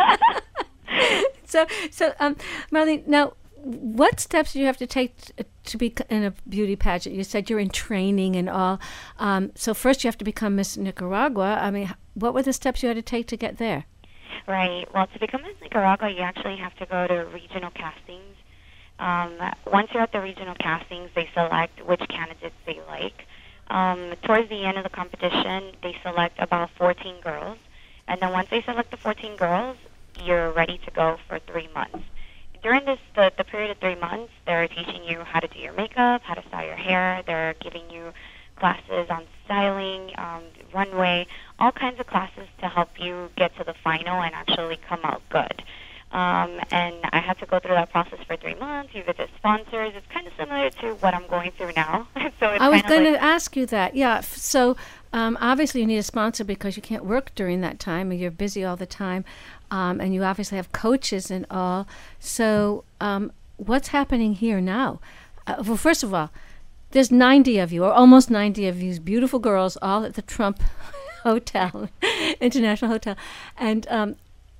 Speaker 7: So, so, um, Marlene, now, what steps do you have to take t- to be c- in a beauty pageant? You said you're in training and all. Um, so first you have to become Miss Nicaragua. I mean, h- what were the steps you had to take to get there?
Speaker 9: Right. Well, to become Miss Nicaragua, you actually have to go to regional castings. Um, once you're at the regional castings, they select which candidates they like. Um, towards the end of the competition, they select about fourteen girls. And then once they select the fourteen girls, you're ready to go for three months. During this the, the period of three months, they're teaching you how to do your makeup, how to style your hair. They're giving you classes on styling, um, runway, all kinds of classes to help you get to the final and actually come out good. Um, and I had to go through that process for three months. You visit sponsors. It's kind of similar to what I'm going through now. so it's
Speaker 7: I was
Speaker 9: kind of
Speaker 7: going
Speaker 9: like,
Speaker 7: to ask you that. Yeah. f- So um, obviously you need a sponsor because you can't work during that time and you're busy all the time. Um, and you obviously have coaches and all. So um, what's happening here now? Uh, well, first of all, there's ninety of you, or almost ninety of you, beautiful girls, all at the Trump Hotel, International Hotel. And um,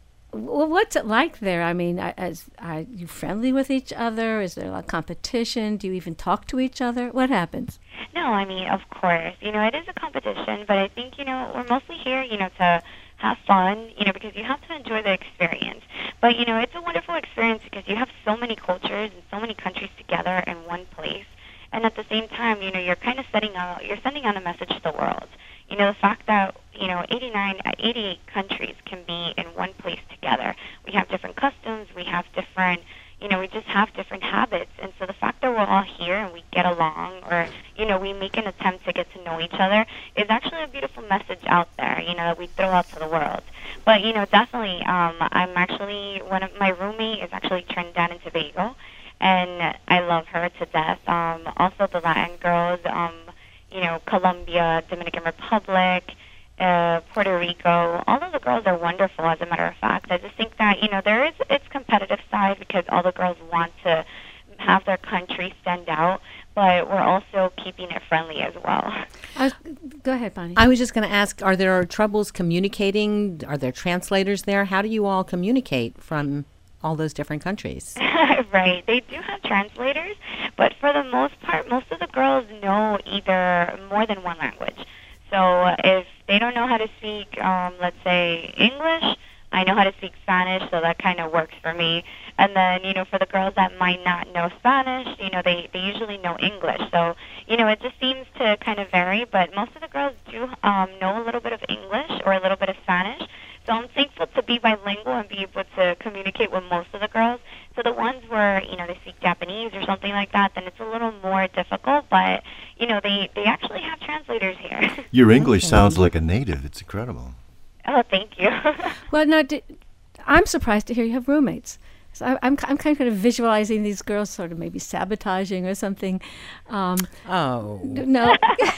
Speaker 7: w- what's it like there? I mean, are, is, are you friendly with each other? Is there a competition? Do you even talk to each other? What happens?
Speaker 9: no, I mean, of course. You know, it is a competition, but I think, you know, we're mostly here, you know, to have fun, you know, because you have to enjoy the experience. But, you know, it's a wonderful experience because you have so many cultures and so many countries together in one place. And at the same time, you know, you're kind of setting out, you're sending out a message to the world. You know, the fact that, you know, eighty-nine, eighty-eight countries can be in one place together. We have different customs, we have different, you know, we just have different habits. And so the fact that we're all here and we get along, or, you know, we make an attempt to get to know each other is actually a beautiful message out there, you know, that we throw out to the world. But, you know, definitely, um, I'm actually, one of my roommate is actually Trinidad and Tobago, and I love her to death. Um, also the Latin girls, um, you know, Colombia, Dominican Republic, uh, Puerto Rico, all of the girls are wonderful, as a matter of fact. I just think that, you know, there is its competitive side because all the girls want to have their country stand out, but we're also keeping it friendly as well.
Speaker 7: Uh, go ahead, Bonnie.
Speaker 2: I was just going to ask, are there troubles communicating? Are there translators there? How do you all communicate from all those different countries?
Speaker 9: Right. They do have translators, but for the most part, most of the girls know either more than one language. So if they don't know how to speak, um, let's say, English, I know how to speak Spanish, so that kind of works for me. And then, you know, for the girls that might not know Spanish, you know, they, they usually know English. So, you know, it just seems to kind of vary, but most of the girls do um, know a little bit of English or a little bit of Spanish. So I'm thankful to be bilingual and be able to communicate with most of the girls. So the ones where, you know, they speak Japanese or something like that, then it's a little more difficult. But, you know, they, they actually have translators here.
Speaker 1: Your English sounds like a native. It's incredible.
Speaker 9: Oh, thank you.
Speaker 7: Well, no, d- I'm surprised to hear you have roommates. So I, I'm, I'm kind of visualizing these girls sort of maybe sabotaging or something. Um,
Speaker 2: Oh.
Speaker 7: no.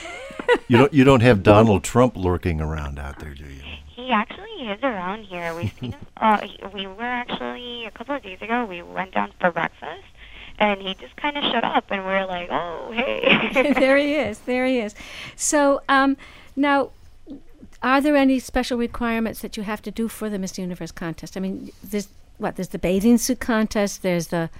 Speaker 1: You don't you don't have Donald Trump lurking around out there, do you?
Speaker 9: He actually is around here. We've seen him. Uh, he- we were actually, a couple of days ago, we went down for breakfast, and he just kind of showed up, and we were like, oh, hey.
Speaker 7: There he is. There he is. So um, now, are there any special requirements that you have to do for the Miss Universe contest? I mean, there's what? There's the bathing suit contest. There's the.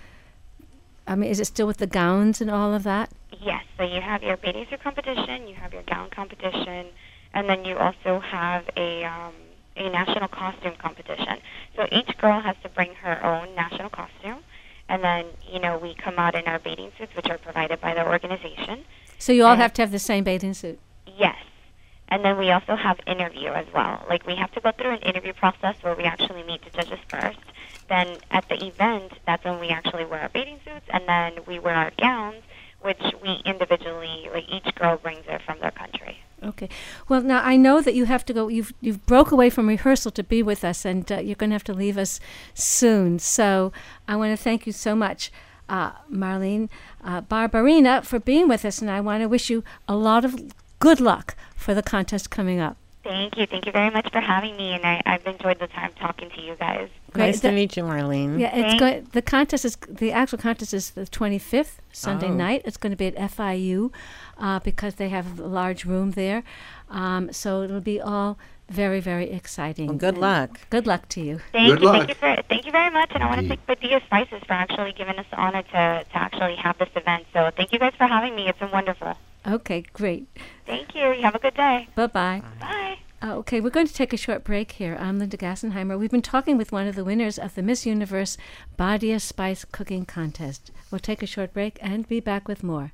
Speaker 7: I mean, is it still with the gowns and all of that?
Speaker 9: Yes, so you have your bathing suit competition, you have your gown competition, and then you also have a um, a national costume competition. So each girl has to bring her own national costume, and then, you know, we come out in our bathing suits, which are provided by the organization.
Speaker 7: So you all
Speaker 9: And-
Speaker 7: have to have the same bathing suit.
Speaker 9: Yes. And then we also have interview as well. Like, we have to go through an interview process where we actually meet the judges first. Then at the event, that's when we actually wear our bathing suits, and then we wear our gowns, which we individually, like, each girl brings it from their country.
Speaker 7: Okay. Well, now I know that you have to go. You've you've broke away from rehearsal to be with us, and uh, you're going to have to leave us soon. So I want to thank you so much, uh, Marlene uh, Barbarina, for being with us, and I want to wish you a lot of good luck for the contest coming up.
Speaker 9: Thank you. Thank you very much for having me, and I, I've enjoyed the time talking to you guys.
Speaker 2: Nice
Speaker 7: The-
Speaker 2: to meet you, Marlene.
Speaker 7: Yeah, it's
Speaker 9: Thank-
Speaker 7: going. The contest is the actual contest is the twenty-fifth Sunday
Speaker 2: Oh.
Speaker 7: night. It's going to be at F I U uh, because they have a large room there. Um, so it'll be all very, very exciting.
Speaker 2: Well, good
Speaker 7: And
Speaker 2: luck.
Speaker 7: Good luck to you.
Speaker 9: Thank
Speaker 8: Good
Speaker 9: you.
Speaker 8: luck.
Speaker 9: Thank you, for, thank you very much, and I want to
Speaker 1: Indeed.
Speaker 9: thank Badia Spices for actually giving us the honor to, to actually have this event. So thank you guys for having me. It's been wonderful.
Speaker 7: Okay, great.
Speaker 9: Thank you. You have a good day.
Speaker 7: Bye bye.
Speaker 9: Bye.
Speaker 7: Uh, okay, we're going to take a short break here. I'm Linda Gassenheimer. We've been talking with one of the winners of the Miss Universe Badia Spice Cooking Contest. We'll take a short break and be back with more.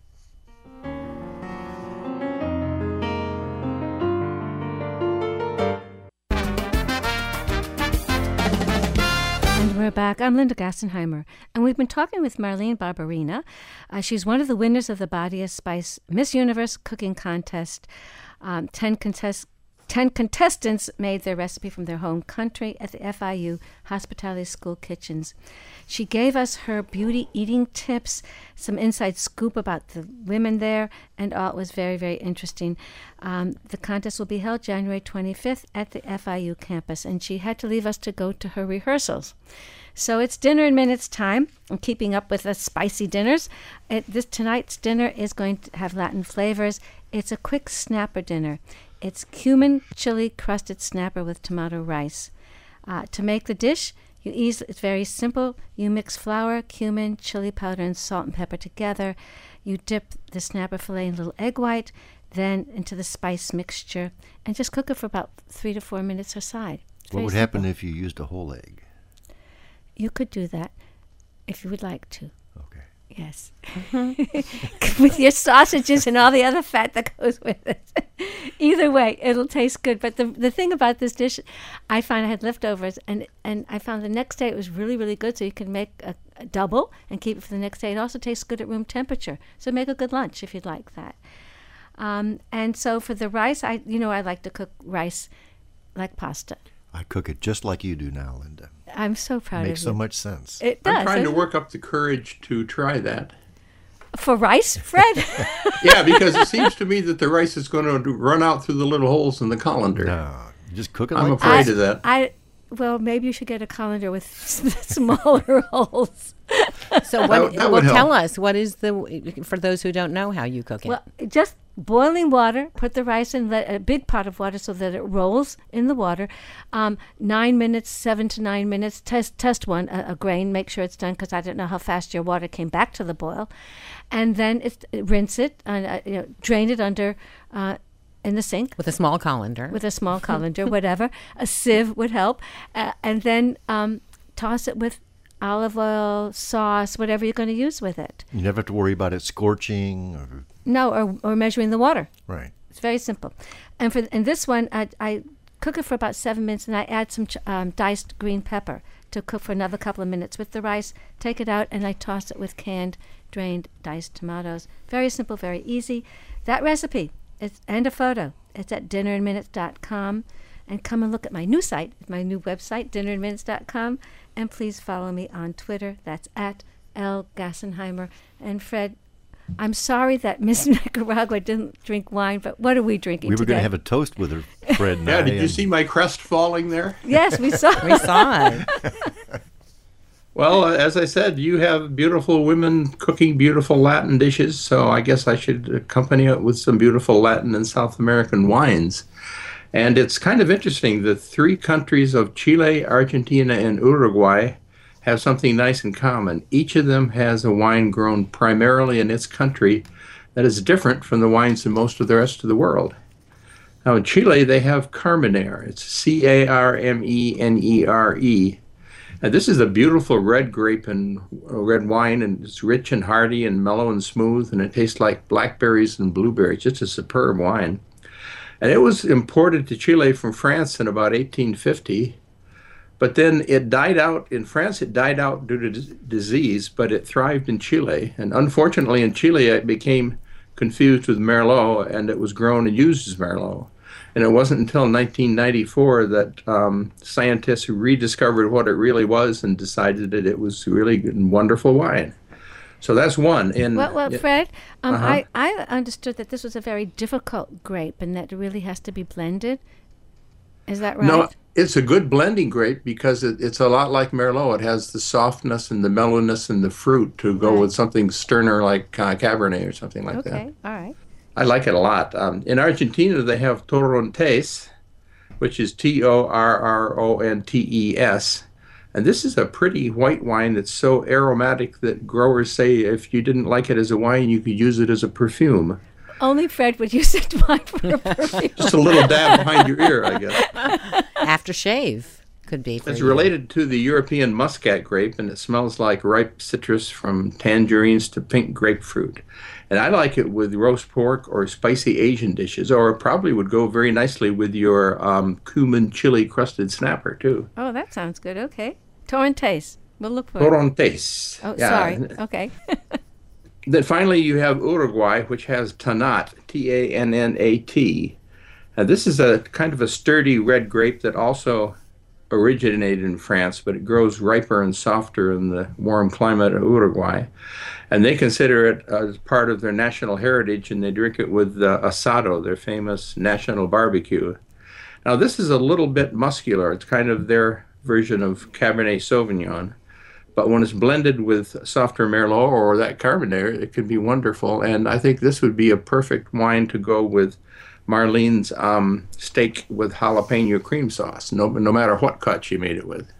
Speaker 7: And we're back. I'm Linda Gassenheimer, and we've been talking with Marlene Barberina. Uh, she's one of the winners of the Badia Spice Miss Universe Cooking Contest. Um, ten contest Ten contestants made their recipe from their home country at the F I U Hospitality School kitchens. She gave us her beauty eating tips, some inside scoop about the women there, and all. It was very, very interesting. Um, the contest will be held January twenty-fifth at the F I U campus, and she had to leave us to go to her rehearsals. So it's dinner in minutes time. I'm keeping up with the spicy dinners. It, this tonight's dinner is going to have Latin flavors. It's a quick snapper dinner. It's cumin chili crusted snapper with tomato rice. Uh, to make the dish, you ease, it's very simple. You mix flour, cumin, chili powder, and salt and pepper together. You dip the snapper fillet in a little egg white, then into the spice mixture, and just cook it for about three to four minutes aside. It's
Speaker 1: what would
Speaker 7: simple.
Speaker 1: happen if you used a whole egg?
Speaker 7: You could do that if you would like to.
Speaker 1: Okay.
Speaker 7: Yes. With your sausages and all the other fat that goes with it. Either way, it'll taste good. But the the thing about this dish, I find I had leftovers, and, and I found the next day it was really, really good. So you can make a, a double and keep it for the next day. It also tastes good at room temperature. So make a good lunch if you'd like that. Um, and so for the rice, I you know I like to cook rice like pasta.
Speaker 1: I cook it just like you do now, Linda.
Speaker 7: I'm so proud of you.
Speaker 1: Makes so much sense.
Speaker 7: It does.
Speaker 8: I'm trying to work up the courage to try that.
Speaker 7: For rice, Fred?
Speaker 8: Yeah, because it seems to me that the rice is going to run out through the little holes in the colander.
Speaker 1: No, you just cook it
Speaker 8: I'm
Speaker 1: like
Speaker 8: afraid
Speaker 7: I,
Speaker 8: of that.
Speaker 7: I well, maybe you should get a colander with smaller holes.
Speaker 2: So what?
Speaker 8: That- that
Speaker 2: well,
Speaker 8: would help.
Speaker 2: tell us what is the for those who don't know how you cook it.
Speaker 7: Well, just boiling water. Put the rice in let, a big pot of water so that it rolls in the water. Um, nine minutes, seven to nine minutes. Test test one a, a grain. Make sure it's done because I don't know how fast your water came back to the boil. And then it's, rinse it and uh, you know, drain it under. Uh, in the sink.
Speaker 2: With a small colander.
Speaker 7: With a small colander, whatever. A sieve would help. Uh, and then um, toss it with olive oil, sauce, whatever you're going to use with it.
Speaker 1: You never have to worry about it scorching. Or...
Speaker 7: No, or, or measuring the water.
Speaker 1: Right.
Speaker 7: It's very simple. And for and this one, I, I cook it for about seven minutes, and I add some ch- um, diced green pepper to cook for another couple of minutes with the rice. Take it out, and I toss it with canned, drained, diced tomatoes. Very simple, very easy. That recipe. It's, and a photo. It's at dinner in minutes dot com. And come and look at my new site, my new website, dinner in minutes dot com. And please follow me on Twitter. That's at L. Gassenheimer. And Fred, I'm sorry that Miss Nicaragua didn't drink wine, but what are we drinking
Speaker 1: We were
Speaker 7: today?
Speaker 1: going to have a toast with her, Fred and
Speaker 8: Yeah,
Speaker 1: I,
Speaker 8: did you
Speaker 1: and-
Speaker 8: see my crest falling there?
Speaker 7: Yes, we saw
Speaker 2: We saw it.
Speaker 8: Well, uh, as I said, you have beautiful women cooking beautiful Latin dishes, so I guess I should accompany it with some beautiful Latin and South American wines. And it's kind of interesting. The three countries of Chile, Argentina, and Uruguay have something nice in common. Each of them has a wine grown primarily in its country that is different from the wines in most of the rest of the world. Now, in Chile, they have Carmenere. It's C A R M E N E R E. And this is a beautiful red grape and uh, red wine, and it's rich and hearty and mellow and smooth, and it tastes like blackberries and blueberries. Just a superb wine. And it was imported to Chile from France in about eighteen fifty, but then it died out in France. It died out due to d- disease, but it thrived in Chile. And unfortunately, in Chile, it became confused with Merlot, and it was grown and used as Merlot. And it wasn't until nineteen ninety-four that um, scientists rediscovered what it really was and decided that it was really good and wonderful wine. So that's one. And
Speaker 7: Well, well, Fred, um,
Speaker 8: Uh-huh.
Speaker 7: I, I understood that this was a very difficult grape and that it really has to be blended. Is that right?
Speaker 8: No, it's a good blending grape because it, it's a lot like Merlot. It has the softness and the mellowness and the fruit to go
Speaker 7: Right.
Speaker 8: with something sterner like uh, Cabernet or something like that.
Speaker 7: Okay, all right.
Speaker 8: I like it a lot. Um, in Argentina, they have Torrontés, which is T O R R O N T E S. And this is a pretty white wine that's so aromatic that growers say if you didn't like it as a wine, you could use it as a perfume.
Speaker 7: only Fred would use it wine for a perfume.
Speaker 8: Just a little dab behind your ear, I guess.
Speaker 2: Aftershave could be for
Speaker 8: It's
Speaker 2: you.
Speaker 8: related to the European muscat grape, and it smells like ripe citrus from tangerines to pink grapefruit. And I like it with roast pork or spicy Asian dishes, or it probably would go very nicely with your um, cumin chili crusted snapper, too.
Speaker 7: Oh, that sounds good. Okay. Torrentes. We'll look for it.
Speaker 8: Torrentes.
Speaker 7: Oh,
Speaker 8: Yeah.
Speaker 7: sorry. Okay.
Speaker 8: Then finally, you have Uruguay, which has Tannat, T A N N A T. Now, this is a kind of a sturdy red grape that also originated in France, but it grows riper and softer in the warm climate of Uruguay. And they consider it as part of their national heritage, and they drink it with uh, asado, their famous national barbecue. Now, this is a little bit muscular. It's kind of their version of Cabernet Sauvignon. But when it's blended with softer Merlot or that Cabernet, it can be wonderful. And I think this would be a perfect wine to go with Marlene's um, steak with jalapeno cream sauce, no, no matter what cut she made it with.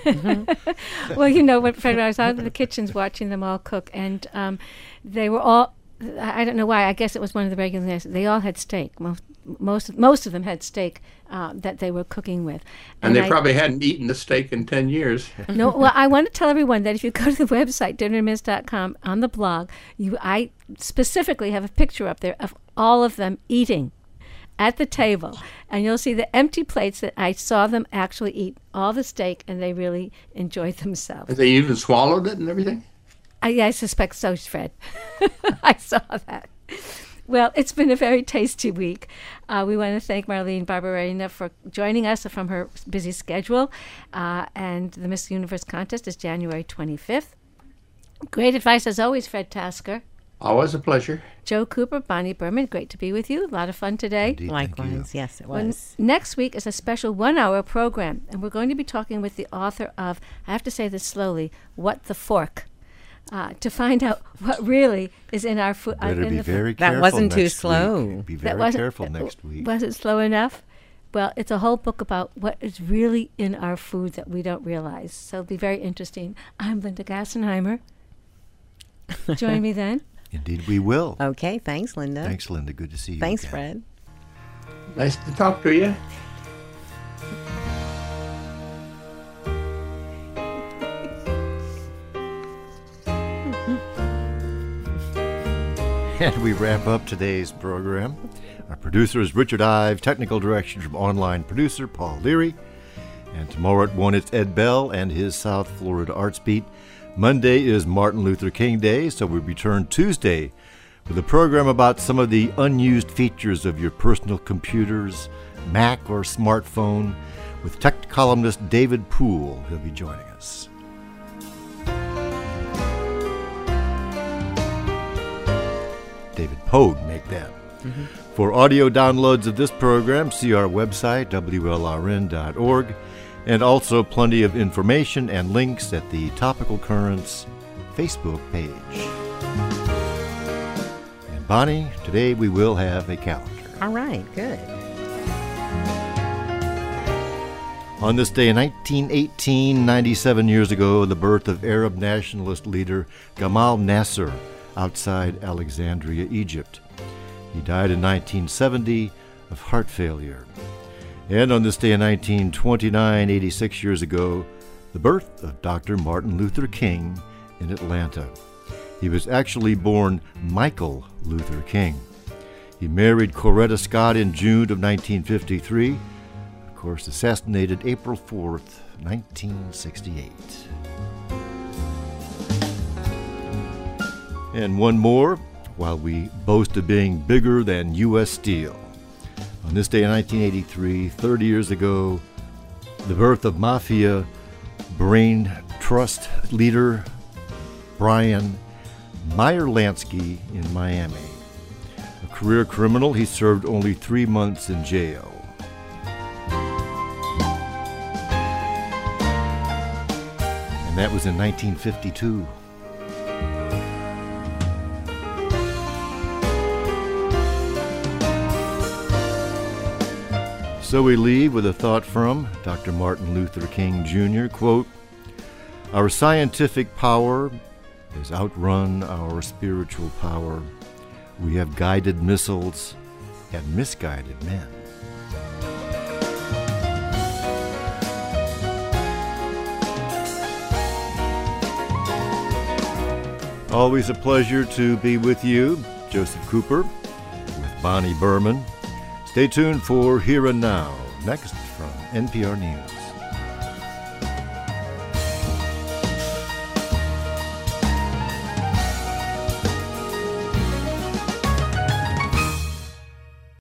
Speaker 7: Well, you know what, Fred, I was out in the kitchens watching them all cook, and um, they were all, I don't know why, I guess it was one of the regulars, they all had steak. Most most, most of them had steak uh, that they were cooking with.
Speaker 8: And, and they
Speaker 7: I,
Speaker 8: probably hadn't eaten a steak in ten years.
Speaker 7: No, well, I want to tell everyone that if you go to the website, dinner miss dot com, on the blog, you, I specifically have a picture up there of all of them eating at the table, and you'll see the empty plates that I saw them actually eat all the steak, and they really enjoyed themselves.
Speaker 8: And they even swallowed it and everything?
Speaker 7: I, I suspect so, Fred. I saw that. Well, it's been a very tasty week. Uh, we want to thank Marlene Barberena for joining us from her busy schedule, uh, and the Miss Universe contest is January twenty-fifth. Great advice, as always, Fred Tasker.
Speaker 8: Always a pleasure.
Speaker 7: Joe Cooper, Bonnie Berman, great to be with you. A lot of fun today.
Speaker 1: Indeed,
Speaker 2: Likewise, yes, it
Speaker 7: Well,
Speaker 2: was.
Speaker 7: next week is a special one-hour program, and we're going to be talking with the author of, I have to say this slowly, What the Fork, uh, to find out what really is in our food.
Speaker 1: Better
Speaker 7: uh,
Speaker 1: be
Speaker 7: the
Speaker 1: very
Speaker 2: That
Speaker 1: careful
Speaker 2: wasn't too
Speaker 1: next
Speaker 2: slow.
Speaker 1: week. Be
Speaker 7: That
Speaker 1: very
Speaker 7: wasn't-
Speaker 1: careful
Speaker 7: uh,
Speaker 1: next week.
Speaker 7: Was it slow enough? Well, it's a whole book about what is really in our food that we don't realize. So it'll be very interesting. I'm Linda Gassenheimer. Join me then.
Speaker 1: Indeed, we will.
Speaker 2: Okay, thanks, Linda.
Speaker 1: Thanks, Linda. Good to see you.
Speaker 2: Thanks,
Speaker 1: again.
Speaker 2: Fred.
Speaker 8: Nice to talk to you.
Speaker 1: And we wrap up today's program. Our producer is Richard Ive, technical direction from online producer Paul Leary. And tomorrow at one, it's Ed Bell and his South Florida Arts Beat. Monday is Martin Luther King Day, so we return Tuesday with a program about some of the unused features of your personal computers, Mac or smartphone, with tech columnist David Poole. He'll be joining us. David Pogue, make that. Mm-hmm. For audio downloads of this program, see our website, W L R N dot org, and also plenty of information and links at the Topical Currents Facebook page. And Bonnie, today we will have a calendar.
Speaker 2: All right, good.
Speaker 1: On this day in nineteen eighteen, ninety-seven years ago, the birth of Arab nationalist leader Gamal Nasser outside Alexandria, Egypt. He died in nineteen seventy of heart failure. And on this day in nineteen twenty-nine, eighty-six years ago, the birth of Doctor Martin Luther King in Atlanta. He was actually born Michael Luther King. He married Coretta Scott in June of nineteen fifty-three, of course assassinated April fourth, nineteen sixty-eight. And one more, while we boast of being bigger than U S Steel. On this day in nineteen eighty-three, thirty years ago, the birth of Mafia Brain Trust leader Brian Meyer-Lansky in Miami. A career criminal, he served only three months in jail. And that was in nineteen fifty-two. So we leave with a thought from Doctor Martin Luther King Junior, quote, "Our scientific power has outrun our spiritual power. We have guided missiles and misguided men. Always a pleasure to be with you, Joseph Cooper, with Bonnie Berman. Stay tuned for Here and Now, next from N P R News.